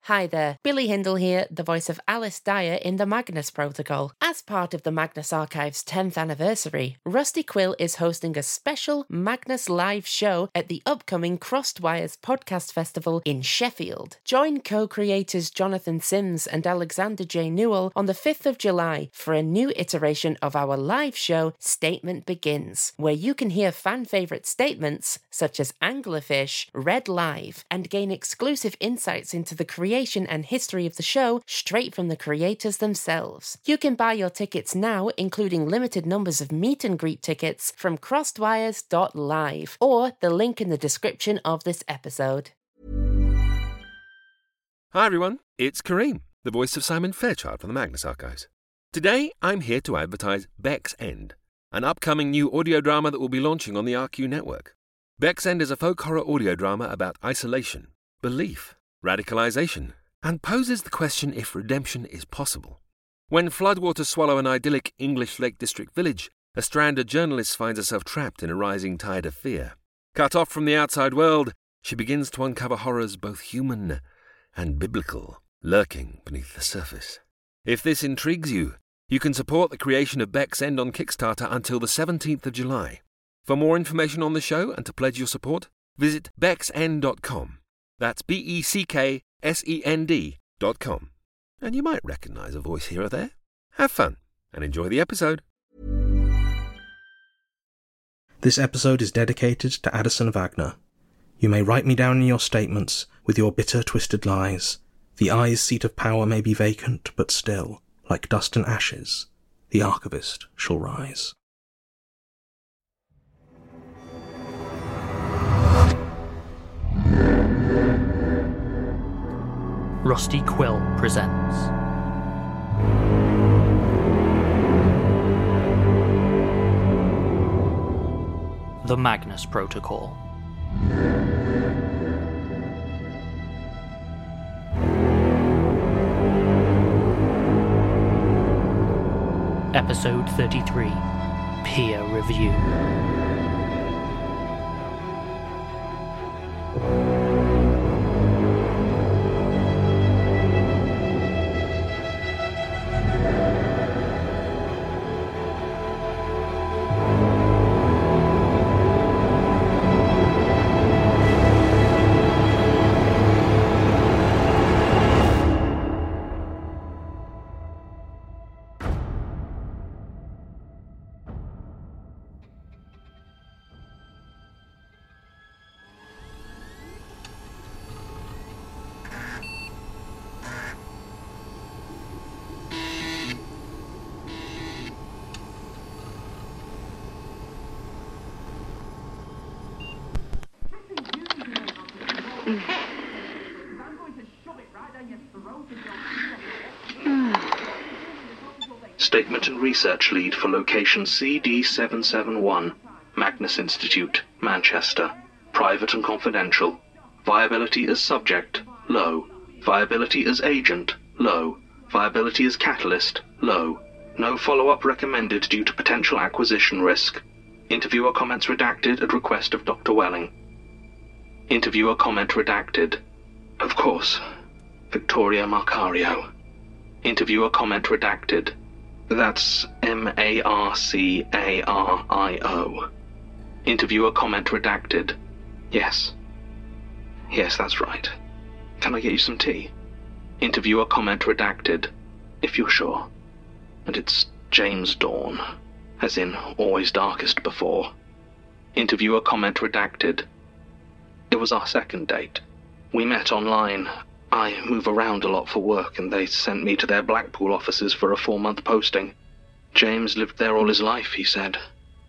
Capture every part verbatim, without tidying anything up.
Hi there, Billy Hindle here, the voice of Alice Dyer in the Magnus Protocol. As part of the Magnus Archive's tenth anniversary, Rusty Quill is hosting a special Magnus live show at the upcoming Crossed Wires Podcast Festival in Sheffield. Join co-creators Jonathan Sims and Alexander J. Newell on the fifth of July for a new iteration of our live show, Statement Begins, where you can hear fan-favourite statements such as Anglerfish read live and gain exclusive insights into the creation and history of the show straight from the creators themselves. You can buy your tickets now, including limited numbers of meet and greet tickets, from crossedwires dot live or the link in the description of this episode. Hi everyone, it's Kareem, the voice of Simon Fairchild from the Magnus Archives. Today I'm here to advertise Beck's End, an upcoming new audio drama that will be launching on the R Q network. Beck's End is a folk horror audio drama about isolation, belief, radicalization, and poses the question if redemption is possible. When floodwaters swallow an idyllic English Lake District village, a stranded journalist finds herself trapped in a rising tide of fear. Cut off from the outside world, she begins to uncover horrors both human and biblical, lurking beneath the surface. If this intrigues you, you can support the creation of Beck's End on Kickstarter until the seventeenth of July. For more information on the show and to pledge your support, visit becks end dot com. That's B E C K S E N D dot com. And you might recognise a voice here or there. Have fun and enjoy the episode. This episode is dedicated to Addison Wagner. You may write me down in your statements with your bitter, twisted lies. The eye's seat of power may be vacant, but still, like dust and ashes, the archivist shall rise. Rusty Quill presents The Magnus Protocol. Episode thirty-three, Peer Review. Statement and Research Lead for Location C D seven seven one, Magnus Institute, Manchester. Private and confidential. Viability as subject, low. Viability as agent, low. Viability as catalyst, low. No follow-up recommended due to potential acquisition risk. Interviewer comments redacted at request of Doctor Welling. Interviewer comment redacted. Of course. Victoria Marcario. Interviewer comment redacted. That's M A R C A R I O. Interviewer comment redacted. Yes. Yes, that's right. Can I get you some tea? Interviewer comment redacted. If you're sure. And it's James Dawn. As in, always darkest before. Interviewer comment redacted. It was our second date. We met online. I move around a lot for work, and they sent me to their Blackpool offices for a four-month posting. James lived there all his life, he said.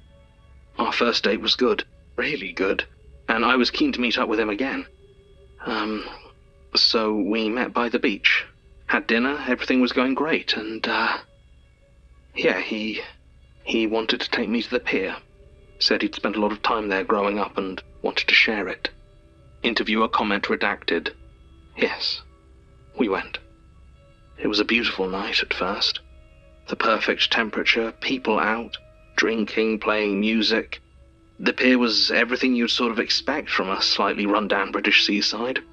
Our first date was good, really good, and I was keen to meet up with him again. Um, so we met by the beach, had dinner, everything was going great, and, uh, yeah, he, he wanted to take me to the pier. Said he'd spent a lot of time there growing up and wanted to share it. Interviewer comment redacted. Yes, we went. It was a beautiful night at first. The perfect temperature, people out, drinking, playing music. The pier was everything you'd sort of expect from a slightly run-down British seaside.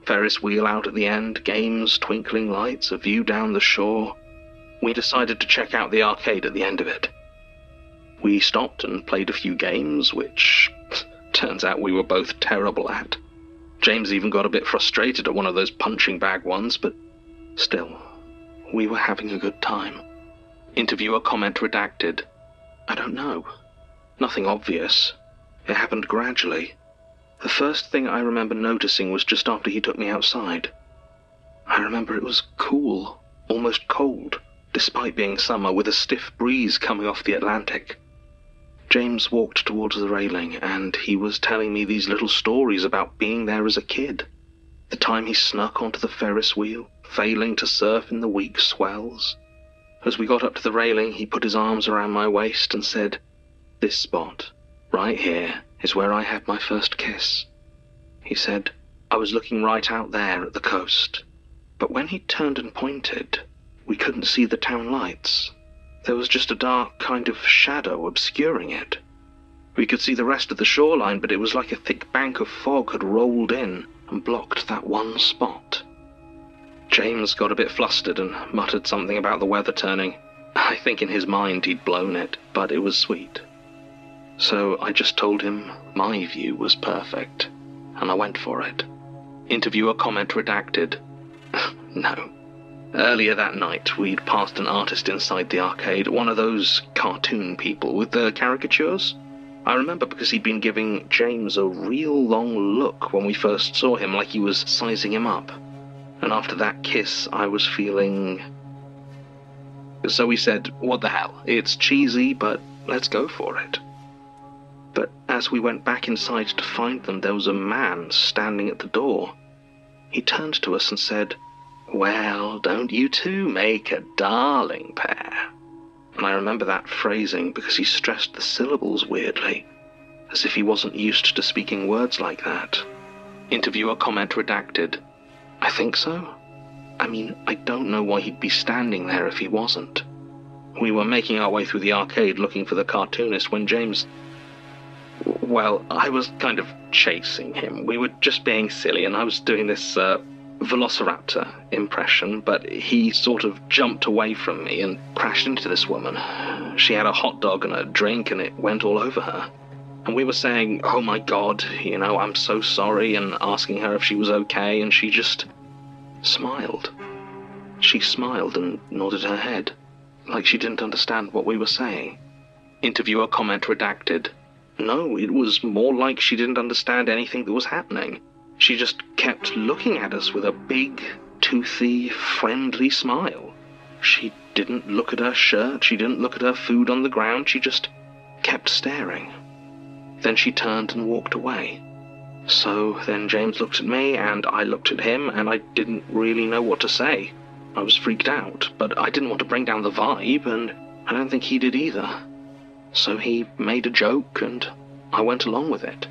Ferris wheel out at the end, games, twinkling lights, a view down the shore. We decided to check out the arcade at the end of it. We stopped and played a few games, which turns out we were both terrible at. James even got a bit frustrated at one of those punching bag ones, but still, we were having a good time. Interviewer comment redacted. I don't know. Nothing obvious. It happened gradually. The first thing I remember noticing was just after he took me outside. I remember it was cool, almost cold, despite being summer, with a stiff breeze coming off the Atlantic. James walked towards the railing, and he was telling me these little stories about being there as a kid. The time he snuck onto the Ferris wheel, failing to surf in the weak swells. As we got up to the railing, he put his arms around my waist and said, "This spot, right here, is where I had my first kiss." He said, I was looking right out there at the coast, but when he turned and pointed, we couldn't see the town lights. There was just a dark kind of shadow obscuring it. We could see the rest of the shoreline, but it was like a thick bank of fog had rolled in and blocked that one spot. James got a bit flustered and muttered something about the weather turning. I think in his mind he'd blown it, but it was sweet. So I just told him my view was perfect, and I went for it. Interviewer comment redacted. No. Earlier that night, we'd passed an artist inside the arcade, one of those cartoon people with the caricatures. I remember because he'd been giving James a real long look when we first saw him, like he was sizing him up. And after that kiss, I was feeling... So we said, what the hell, it's cheesy, but let's go for it. But as we went back inside to find them, there was a man standing at the door. He turned to us and said, "Well, don't you two make a darling pair?" And I remember that phrasing because he stressed the syllables weirdly, as if he wasn't used to speaking words like that. Interviewer comment redacted. I think so. I mean, I don't know why he'd be standing there if he wasn't. We were making our way through the arcade looking for the cartoonist when James... Well, I was kind of chasing him. We were just being silly, and I was doing this, uh, Velociraptor impression, but he sort of jumped away from me and crashed into this woman. She had a hot dog and a drink, and it went all over her. And we were saying, oh my God, you know, I'm so sorry, and asking her if she was okay, and she just smiled. She smiled and nodded her head, like she didn't understand what we were saying. Interviewer comment redacted. No, it was more like she didn't understand anything that was happening. She just kept looking at us with a big, toothy, friendly smile. She didn't look at her shirt, she didn't look at her food on the ground, she just kept staring. Then she turned and walked away. So then James looked at me, and I looked at him, and I didn't really know what to say. I was freaked out, but I didn't want to bring down the vibe, and I don't think he did either. So he made a joke, and I went along with it.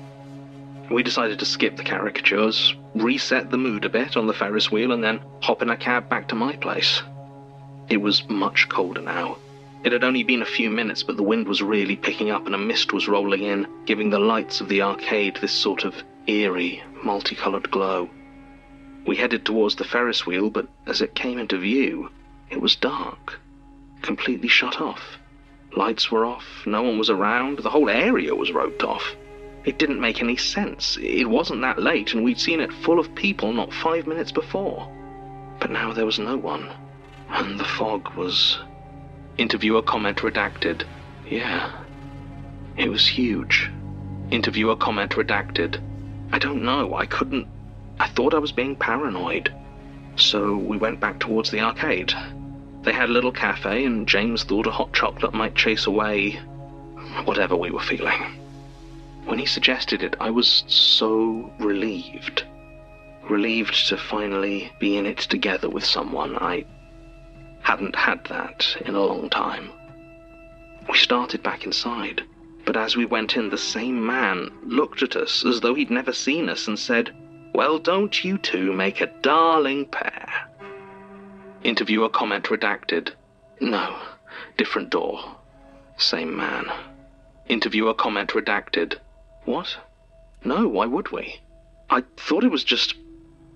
We decided to skip the caricatures, reset the mood a bit on the Ferris wheel, and then hop in a cab back to my place. It was much colder now. It had only been a few minutes, but the wind was really picking up and a mist was rolling in, giving the lights of the arcade this sort of eerie, multicolored glow. We headed towards the Ferris wheel, but as it came into view, it was dark, completely shut off. Lights were off, no one was around, the whole area was roped off. It didn't make any sense. It wasn't that late, and we'd seen it full of people not five minutes before. But now there was no one, and the fog was... Interviewer comment redacted. Yeah, it was huge. Interviewer comment redacted. I don't know, I couldn't... I thought I was being paranoid. So we went back towards the arcade. They had a little cafe, and James thought a hot chocolate might chase away whatever we were feeling. When he suggested it, I was so relieved. Relieved to finally be in it together with someone. I hadn't had that in a long time. We started back inside, but as we went in, the same man looked at us as though he'd never seen us and said, "Well, don't you two make a darling pair?" Interviewer comment redacted. No, different door. Same man. Interviewer comment redacted. What? No, why would we? I thought it was just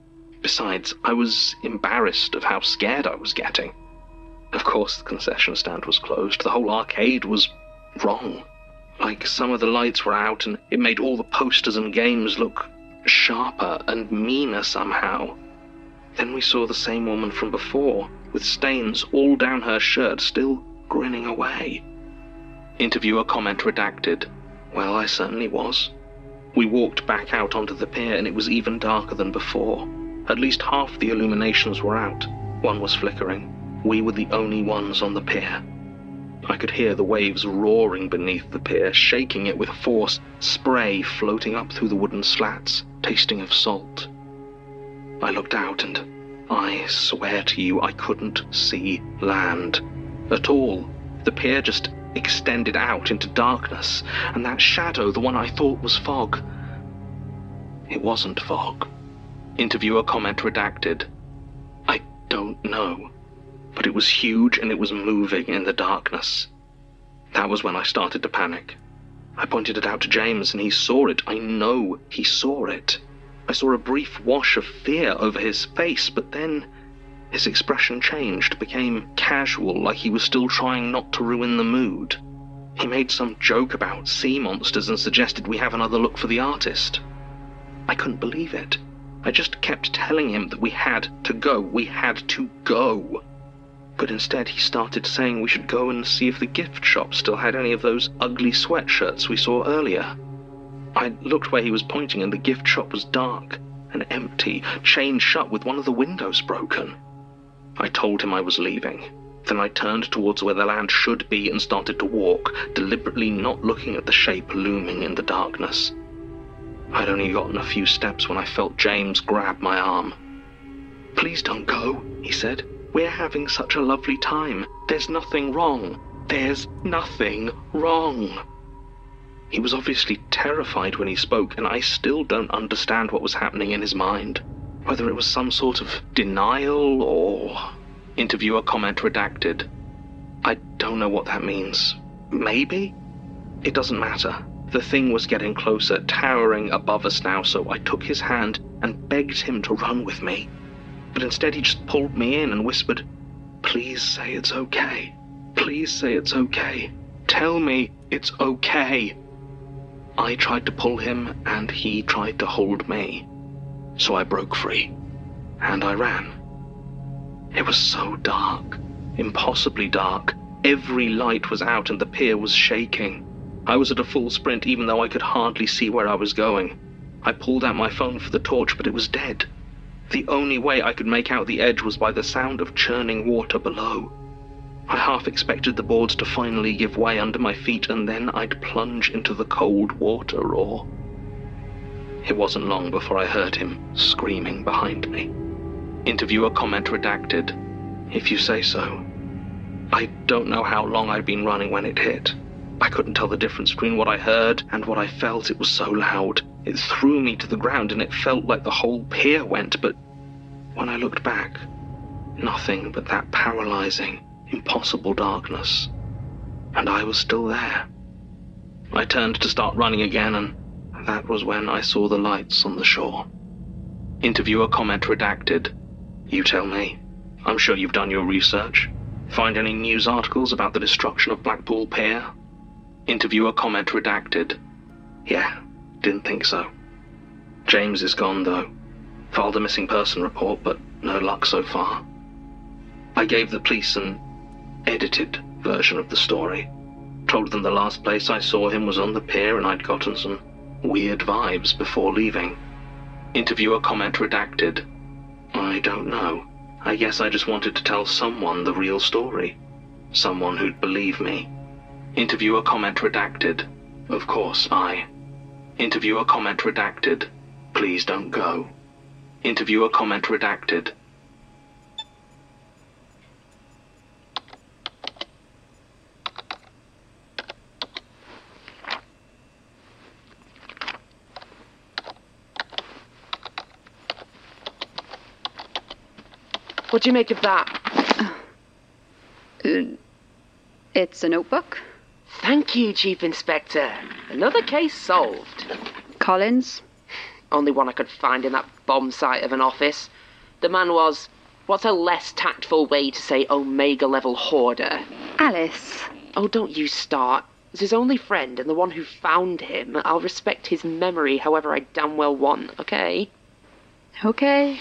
Besides, I was embarrassed of how scared I was getting. Of course, the concession stand was closed. The whole arcade was wrong. Like, some of the lights were out, and it made all the posters and games look sharper and meaner somehow. Then we saw the same woman from before, with stains all down her shirt, still grinning away. Interviewer comment redacted. Well, I certainly was. We walked back out onto the pier, and it was even darker than before. At least half the illuminations were out. One was flickering. We were the only ones on the pier. I could hear the waves roaring beneath the pier, shaking it with force, spray floating up through the wooden slats, tasting of salt. I looked out, and I swear to you I couldn't see land at all. The pier just extended out into darkness, and that shadow, the one I thought was fog, it wasn't fog. Interviewer comment redacted. I don't know, but it was huge and it was moving in the darkness. That was when I started to panic. I pointed it out to James, and he saw it. I know he saw it. I saw a brief wash of fear over his face, but then his expression changed, became casual, like he was still trying not to ruin the mood. He made some joke about sea monsters and suggested we have another look for the artist. I couldn't believe it. I just kept telling him that we had to go, we had to go. But instead he started saying we should go and see if the gift shop still had any of those ugly sweatshirts we saw earlier. I looked where he was pointing, and the gift shop was dark and empty, chained shut with one of the windows broken. I told him I was leaving. Then I turned towards where the land should be and started to walk, deliberately not looking at the shape looming in the darkness. I'd only gotten a few steps when I felt James grab my arm. "Please don't go," he said. "We're having such a lovely time. There's nothing wrong. There's nothing wrong." He was obviously terrified when he spoke, and I still don't understand what was happening in his mind. Whether it was some sort of denial or... Interviewer comment redacted. I don't know what that means. Maybe? It doesn't matter. The thing was getting closer, towering above us now, so I took his hand and begged him to run with me. But instead he just pulled me in and whispered, "Please say it's okay. Please say it's okay. Tell me it's okay." I tried to pull him, and he tried to hold me. So I broke free, and I ran. It was so dark, impossibly dark. Every light was out, and the pier was shaking. I was at a full sprint, even though I could hardly see where I was going. I pulled out my phone for the torch, but it was dead. The only way I could make out the edge was by the sound of churning water below. I half expected the boards to finally give way under my feet, and then I'd plunge into the cold water, or... It wasn't long before I heard him screaming behind me. Interviewer comment redacted. If you say so. I don't know how long I'd been running when it hit. I couldn't tell the difference between what I heard and what I felt. It was so loud. It threw me to the ground, and it felt like the whole pier went, but when I looked back, nothing but that paralyzing, impossible darkness. And I was still there. I turned to start running again, and that was when I saw the lights on the shore. Interviewer comment redacted. You tell me. I'm sure you've done your research. Find any news articles about the destruction of Blackpool Pier? Interviewer comment redacted. Yeah, didn't think so. James is gone, though. Filed a missing person report, but no luck so far. I gave the police an edited version of the story. Told them the last place I saw him was on the pier, and I'd gotten some weird vibes before leaving. Interviewer comment redacted. I don't know. I guess I just wanted to tell someone the real story. Someone who'd believe me. Interviewer comment redacted. Of course, I. Interviewer comment redacted. Please don't go. Interviewer comment redacted. What do you make of that? Uh, it's a notebook. Thank you, Chief Inspector. Another case solved. Collins? Only one I could find in that bomb site of an office. The man was, what's a less tactful way to say Omega-level hoarder? Alice. Oh, don't you start. As his only friend and the one who found him, I'll respect his memory however I damn well want, okay? Okay.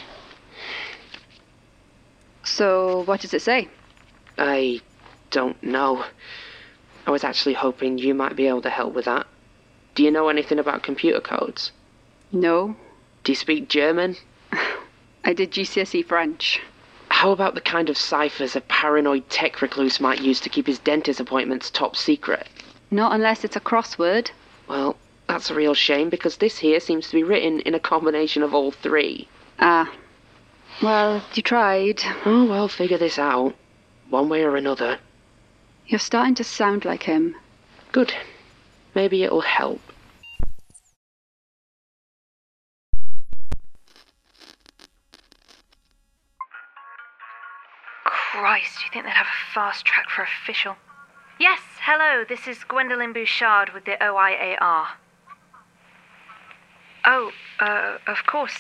So, what does it say? I don't know. I was actually hoping you might be able to help with that. Do you know anything about computer codes? No. Do you speak German? I did G C S E French. How about the kind of ciphers a paranoid tech recluse might use to keep his dentist appointments top secret? Not unless it's a crossword. Well, that's a real shame, because this here seems to be written in a combination of all three. Ah. Well, you tried. Oh, well, figure this out. One way or another. You're starting to sound like him. Good. Maybe it'll help. Christ, do you think they'd have a fast track for official? Yes, hello, this is Gwendolyn Bouchard with the O I A R. Oh, uh, of course.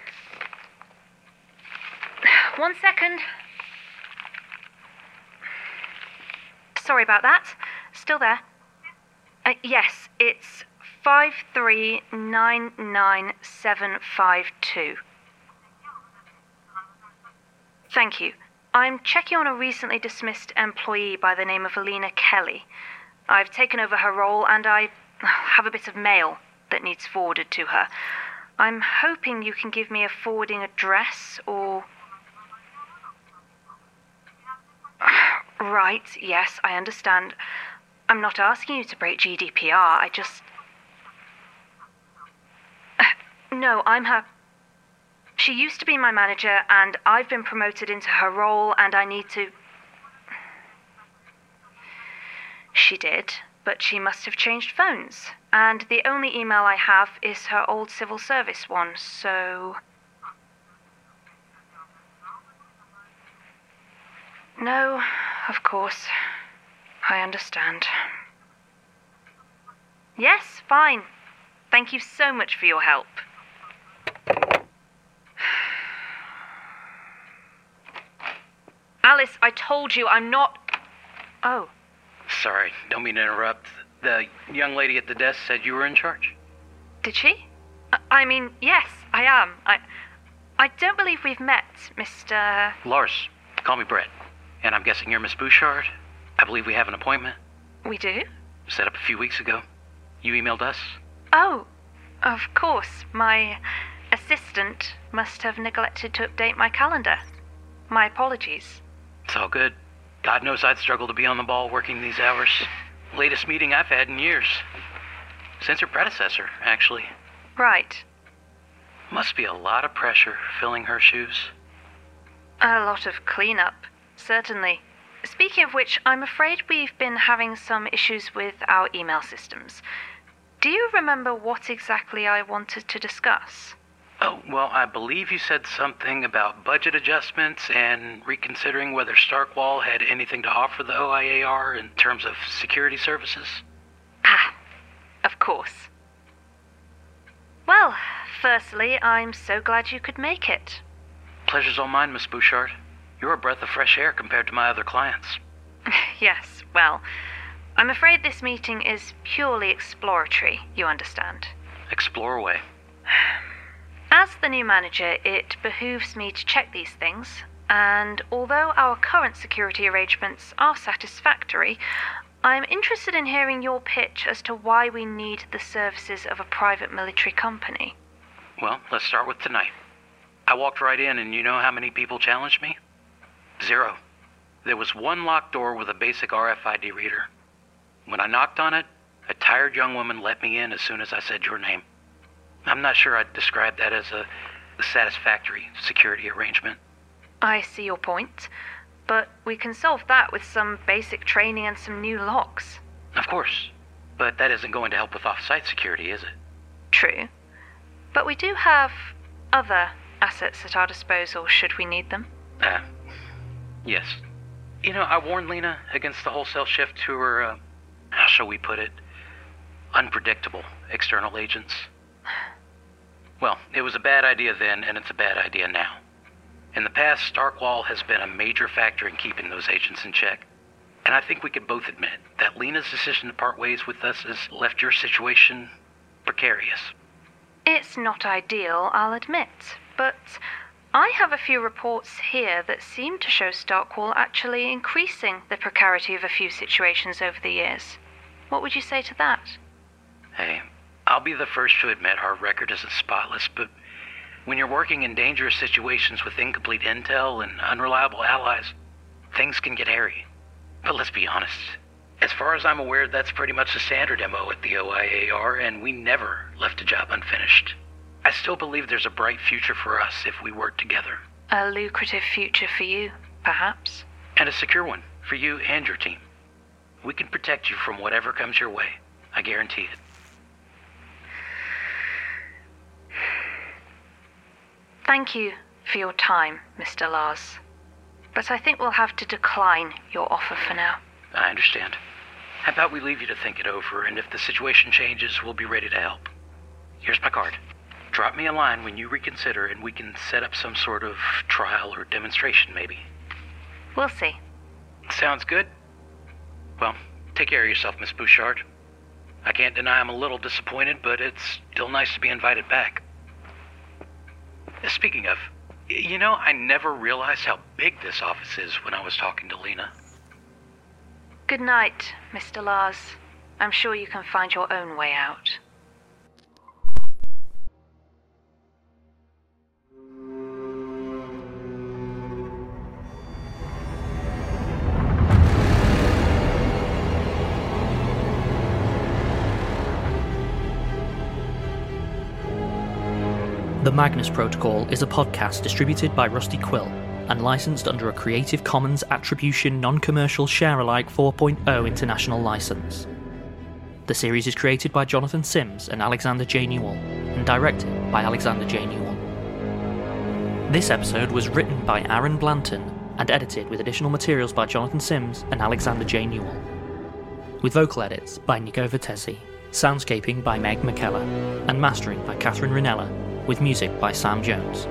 One second. Sorry about that. Still there? Uh, yes, it's five three nine nine seven five two. Thank you. I'm checking on a recently dismissed employee by the name of Alina Kelly. I've taken over her role and I have a bit of mail that needs forwarded to her. I'm hoping you can give me a forwarding address or... Right, yes, I understand. I'm not asking you to break G D P R, I just... No, I'm her... She used to be my manager, and I've been promoted into her role, and I need to... She did, but she must have changed phones. And the only email I have is her old civil service one, so... No, of course. I understand. Yes, fine. Thank you so much for your help. Alice, I told you I'm not... Oh. Sorry, don't mean to interrupt. The young lady at the desk said you were in charge. Did she? I, I mean, yes, I am. I I don't believe we've met, Mister... Lars, call me Brett. And I'm guessing you're Miss Bouchard? I believe we have an appointment. We do? Set up a few weeks ago. You emailed us. Oh, of course. My assistant must have neglected to update my calendar. My apologies. It's all good. God knows I'd struggle to be on the ball working these hours. Latest meeting I've had in years. Since her predecessor, actually. Right. Must be a lot of pressure filling her shoes. A lot of cleanup, certainly. Speaking of which, I'm afraid we've been having some issues with our email systems. Do you remember what exactly I wanted to discuss? Oh, well, I believe you said something about budget adjustments and reconsidering whether Starkwall had anything to offer the O I A R in terms of security services. Ah, of course. Well, firstly, I'm so glad you could make it. Pleasure's all mine, Miss Bouchard. You're a breath of fresh air compared to my other clients. Yes, well, I'm afraid this meeting is purely exploratory, you understand. Explore away. As the new manager, it behooves me to check these things, and although our current security arrangements are satisfactory, I'm interested in hearing your pitch as to why we need the services of a private military company. Well, let's start with tonight. I walked right in, and you know how many people challenged me? Zero. There was one locked door with a basic R F I D reader. When I knocked on it, a tired young woman let me in as soon as I said your name. I'm not sure I'd describe that as a, a satisfactory security arrangement. I see your point, but we can solve that with some basic training and some new locks. Of course, but that isn't going to help with off-site security, is it? True, but we do have other assets at our disposal should we need them. Ah, uh, yes. You know, I warned Lena against the wholesale shift to her, uh, how shall we put it, unpredictable external agents. Well, it was a bad idea then, and it's a bad idea now. In the past, Starkwall has been a major factor in keeping those agents in check. And I think we could both admit that Lena's decision to part ways with us has left your situation precarious. It's not ideal, I'll admit, but I have a few reports here that seem to show Starkwall actually increasing the precarity of a few situations over the years. What would you say to that? Hey, I'll be the first to admit our record isn't spotless, but when you're working in dangerous situations with incomplete intel and unreliable allies, things can get hairy. But let's be honest. As far as I'm aware, that's pretty much the standard M O at the O I A R, and we never left a job unfinished. I still believe there's a bright future for us if we work together. A lucrative future for you, perhaps? And a secure one for you and your team. We can protect you from whatever comes your way. I guarantee it. Thank you for your time, Mister Lars. But I think we'll have to decline your offer for now. I understand. How about we leave you to think it over, and if the situation changes, we'll be ready to help. Here's my card. Drop me a line when you reconsider, and we can set up some sort of trial or demonstration, maybe. We'll see. Sounds good. Well, take care of yourself, Miss Bouchard. I can't deny I'm a little disappointed, but it's still nice to be invited back. Speaking of, you know, I never realized how big this office is when I was talking to Lena. Good night, Mister Lars. I'm sure you can find your own way out. The Magnus Protocol is a podcast distributed by Rusty Quill and licensed under a Creative Commons Attribution Non-Commercial Share-alike four point oh international license. The series is created by Jonathan Sims and Alexander J. Newell, and directed by Alexander J. Newell. This episode was written by Aaron Blanton and edited with additional materials by Jonathan Sims and Alexander J. Newell. With vocal edits by Nico Vertesi, soundscaping by Meg McKellar, and mastering by Catherine Rinella, with music by Sam Jones.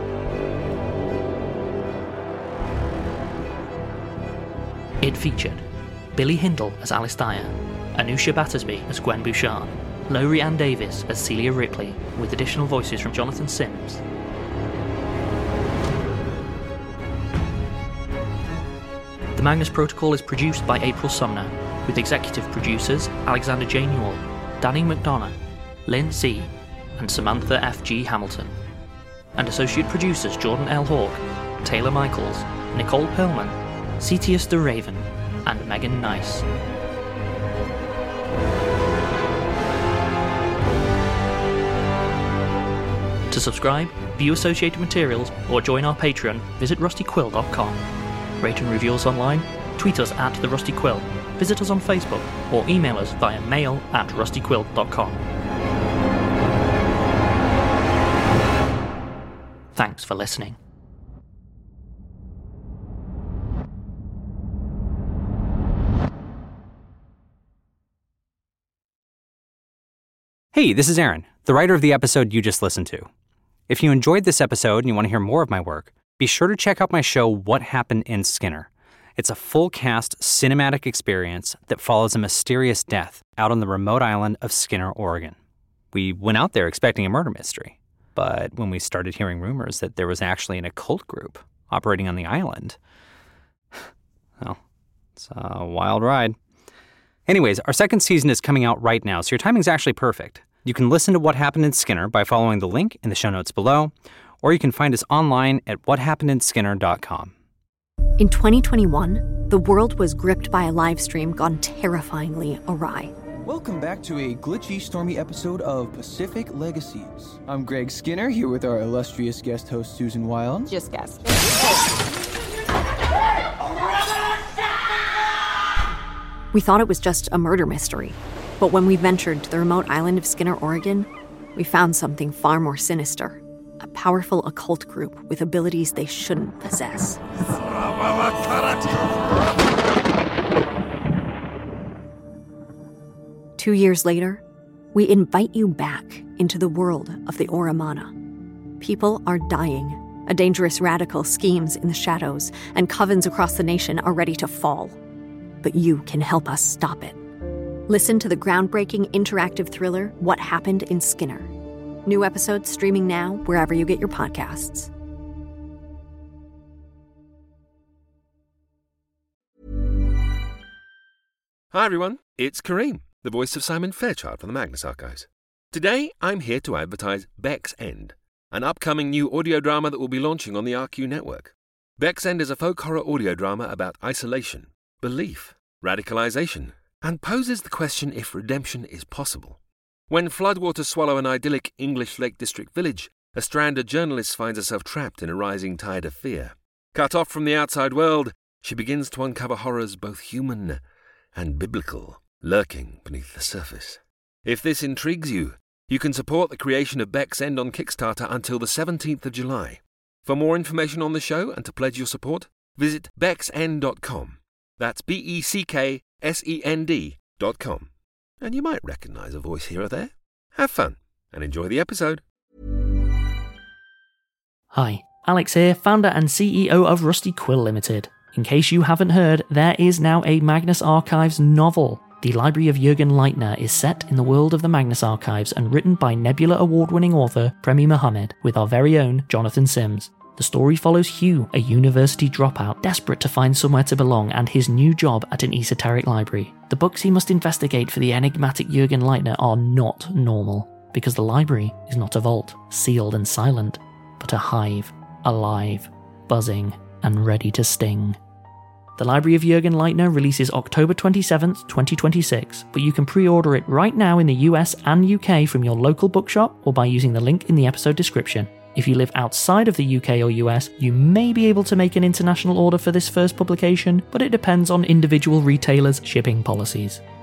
It featured Billy Hindle as Alice Dyer, Anusha Battersby as Gwen Bouchard, Lowry Ann Davis as Celia Ripley, with additional voices from Jonathan Sims. The Magnus Protocol is produced by April Sumner, with executive producers Alexander J. Newell, Danny McDonough, Lynn C., and Samantha F G. Hamilton, and associate producers Jordan L. Hawke, Taylor Michaels, Nicole Perlman, Cetius de Raven, and Megan Nice. To subscribe, view associated materials, or join our Patreon, visit rusty quill dot com. Rate and review us online, tweet us at The Rusty Quill, visit us on Facebook, or email us via mail at rusty quill dot com. Thanks for listening. Hey, this is Aaron, the writer of the episode you just listened to. If you enjoyed this episode and you want to hear more of my work, be sure to check out my show, What Happened in Skinner. It's a full-cast cinematic experience that follows a mysterious death out on the remote island of Skinner, Oregon. We went out there expecting a murder mystery. But when we started hearing rumors that there was actually an occult group operating on the island, well, it's a wild ride. Anyways, our second season is coming out right now, so your timing's actually perfect. You can listen to What Happened in Skinner by following the link in the show notes below, or you can find us online at what happened in skinner dot com. In twenty twenty-one, the world was gripped by a live stream gone terrifyingly awry. Welcome back to a glitchy, stormy episode of Pacific Legacies. I'm Greg Skinner, here with our illustrious guest host, Susan Wild. Just guess. We thought it was just a murder mystery, but when we ventured to the remote island of Skinner, Oregon, we found something far more sinister. A powerful occult group with abilities they shouldn't possess. Two years later, we invite you back into the world of the Oromana. People are dying A dangerous radical schemes in the shadows, and covens across the nation are ready to fall. But you can help us stop it. Listen to the groundbreaking interactive thriller, What Happened in Skinner. New episodes streaming now wherever you get your podcasts. Hi everyone, it's Kareem, the voice of Simon Fairchild from the Magnus Archives. Today I'm here to advertise Beck's End, an upcoming new audio drama that will be launching on the R Q network. Beck's End is a folk horror audio drama about isolation, belief, radicalization, and poses the question if redemption is possible. When floodwaters swallow an idyllic English Lake District village, a stranded journalist finds herself trapped in a rising tide of fear. Cut off from the outside world, she begins to uncover horrors both human and biblical, lurking beneath the surface. If this intrigues you, you can support the creation of Beck's End on Kickstarter until the seventeenth of July. For more information on the show and to pledge your support, visit becks end dot com. That's B E C K S E N D dot com. And you might recognise a voice here or there. Have fun and enjoy the episode. Hi, Alex here, founder and C E O of Rusty Quill Limited. In case you haven't heard, there is now a Magnus Archives novel. The Library of Jürgen Leitner is set in the world of the Magnus Archives and written by Nebula Award-winning author Premi Mohammed with our very own Jonathan Sims. The story follows Hugh, a university dropout desperate to find somewhere to belong, and his new job at an esoteric library. The books he must investigate for the enigmatic Jürgen Leitner are not normal, because the library is not a vault, sealed and silent, but a hive, alive, buzzing, and ready to sting. The Library of Jürgen Leitner releases October twenty-seventh, twenty twenty-six, but you can pre-order it right now in the U S and U K from your local bookshop or by using the link in the episode description. If you live outside of the U K or U S, you may be able to make an international order for this first publication, but it depends on individual retailers' shipping policies.